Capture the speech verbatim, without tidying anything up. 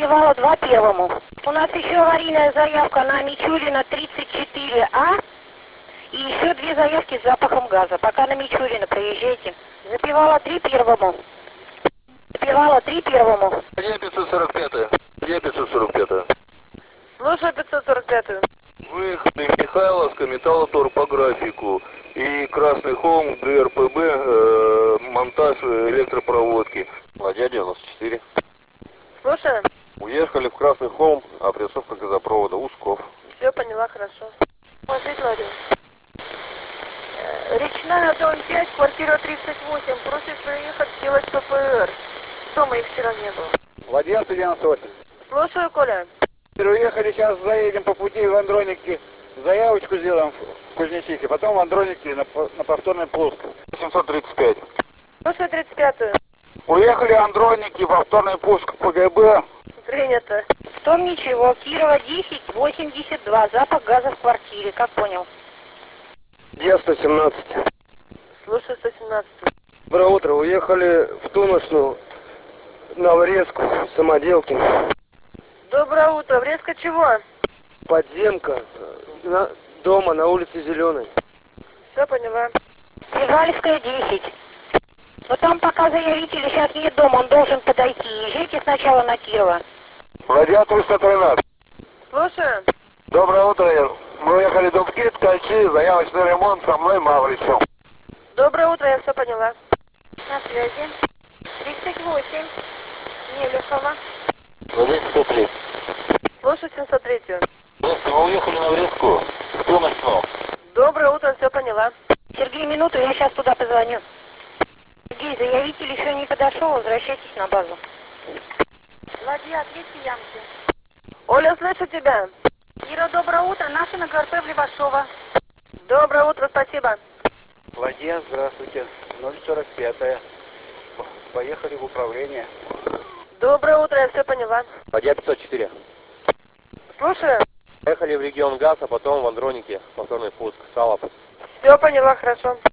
Запевала два первому. У нас еще аварийная заявка на Мичурина тридцать четыре А. И еще две заявки с запахом газа. Пока на Мичурина проезжайте. Запевала три первому. Запевала три первому. Где пятьсот сорок пятая? Где пятьсот сорок пятая? Слушаю пятьсот сорок пятую. Выехали Михайловска, металлотор по графику. И Красный Холм, ДРПБ, э, монтаж электропроводки. Ладья девяносто четыре. Слушаю. Уехали в Красный Холм, опрессовка газопровода Усков. Все поняла, хорошо. Смотрите, Ладья. Речная, дом пять, квартира тридцать восемь. Просит приехать сделать ППР. Дома их вчера не было. Ладья сто девяносто восемь. Слушаю, Коля. Уехали, сейчас заедем по пути в Андроники. Заявочку сделаем в Кузнецихе, потом в Андроники на, на повторной плоскости. семьсот тридцать пять. Слушаю тридцать пятую. Уехали Андроники, повторный пуск ПГБ. Принято. В том ничего. Кирова десять восемьдесят два. Запах газа в квартире. Как понял? Где сто семнадцать? Слушаю сто семнадцать. Доброе утро. Уехали в Туношную, на Врезку, самоделки. Доброе утро. Врезка чего? Подземка. На, дома на улице Зеленой. Все поняла. Сигальская десять. Но там пока заявителя сейчас нет дома, он должен подойти. Езжайте сначала на Кирова. Ладья триста тринадцать. Слушаю. Доброе утро. Мы уехали до Ткиц, Ткачи, заявочный ремонт со мной Мавричем. Доброе утро, я все поняла. На связи. тридцать восемь. Мелехова. Ладья семьсот три. Слушаю семьсот третью. Мы уехали на Врезку, в Туношную. Доброе утро, все поняла. Сергей, минуту, я сейчас туда позвоню. Сергей, заявитель еще не подошел, возвращайтесь на базу. Ладья, ответьте ямки. Оля, слышу тебя. Ира, доброе утро, наши на ГРП в Левашова. Доброе утро, спасибо. Ладья, здравствуйте. ноль сорок пятая. Поехали в управление. Доброе утро, я все поняла. Ладья пятьсот четыре. Слушаю. Поехали в регион ГАЗ, а потом в Андронике, повторный пуск, Салап. Все поняла, хорошо.